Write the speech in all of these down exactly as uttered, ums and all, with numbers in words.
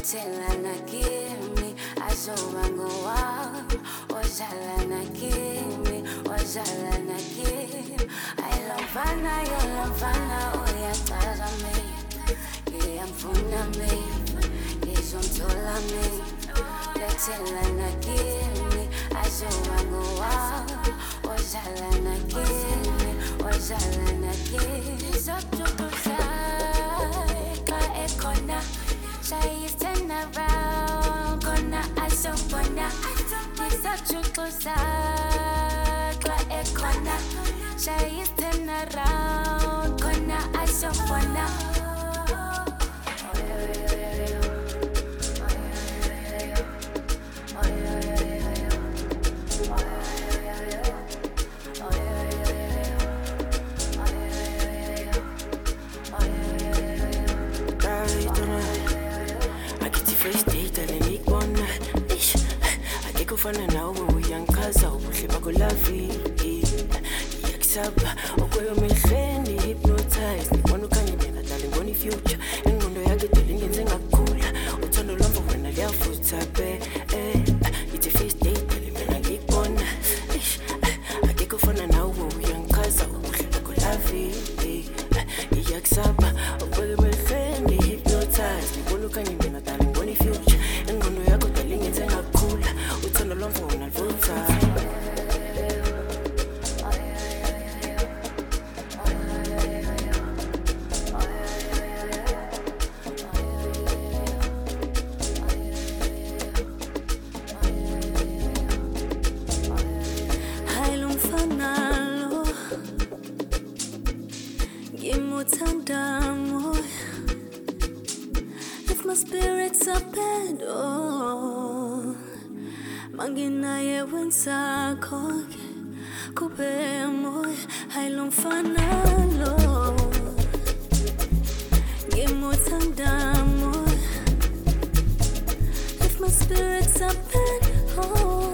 lethelana kimi azoba ngowami ozalana kimi ozalana kimi ayilomfana yolomfana uyachaza mina ngiyamfuna mina ngizomthola mina lethelana kimi azoba ngowami ozalana kimi ozalana kimi sokujukuza ka ekona Shay's turn around, gonna I so wanna It's such a closer, got a corner Shay's turn around, gonna I so wanna Kufana nawe uyankaza ubuhle bakho lavi yakusaba okweyo mehleni hypnotize ngibona ukhanye mina dali ngibona ifuture ingqondo yakhe deli ngenze ngakukhula uthando lwamva wena liyafutha be ithi first date dali mina ngikubona ake kufana nawe uyankaza ubuhle bakho lavi yakusaba okweyo mehleni hypnotize ngibona ukhanye mina dali ngibona ifuture ingqondo yakhe deli ngenze ngakukhula uthando lwamva wena luvutha If my spirits are bad, oh Mangina ye wensa koke Kupe moy Hailong fanalo Gimo tandamo If my spirits are bad, oh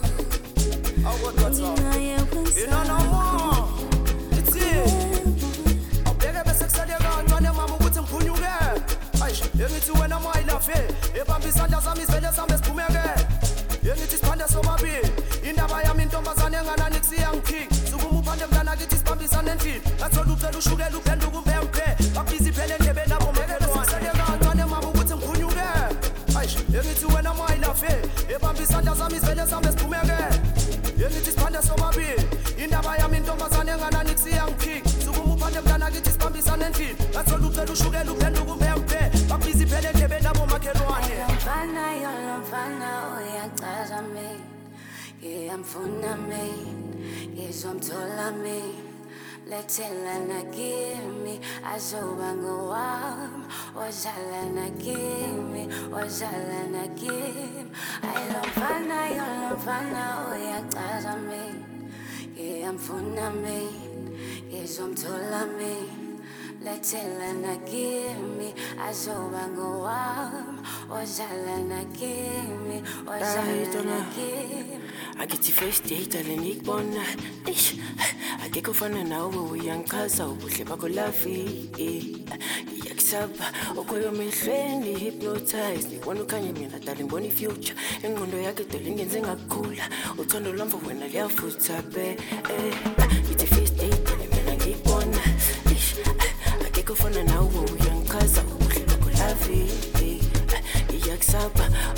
Mangina ye wensa You don't know more It's it Oblega beseksali ngantwane mama ukuthi ngiphunyuke Ayish yengithi wena mayilafe ebamba isandla sami sivele sami siphumeke Yengithi siphande sobabili indaba yami intombazane enganani kusiyangiphiki Sukuma uphande mntana kithi sibambisane endlini Ngathola uphela ushukela uphenduka umpempe Babhizi phela endlebeni nabo makhelwane ngantwane mama ukuthi ngiphunyuke Ayish yengithi wena mayilafe ebamba isandla sami sivele sami siphumeke Yengithi siphande sobabili indaba yami intombazane enganani kusiyangiphiki Sukuma uphande mntana kithi sibambisane endlini Ngathola uphela ushukela uphenduka umpempe Babhizi phela endlebeni nabo makhelwane Mfana yolomfana uyachaza mina ngiyamfuna mina ngizomthola mina lethelana kimi azoba ngowami ozalana kimi ozalana kimi ayilomfana yolomfana uyachaza mina ngiyamfuna mina ngizomthola mina lethelana kimi azoba ngowami ozalana kimi ozalana kimi akithi first date dali ngikubona ish ake kufana nawe uyankaza ubuhle bakho lavi yakusaba okweyo mehleni hypnotize ngibona ukhanye mina dali ngibona ifuture ingqondo yakhe dali ngenze ngakukhula uthando lwamva wena liyafutha be ithi first date dali mina ngikubona ish ake kufana nawe uyankaza ubuhle bakho lavi yakusaba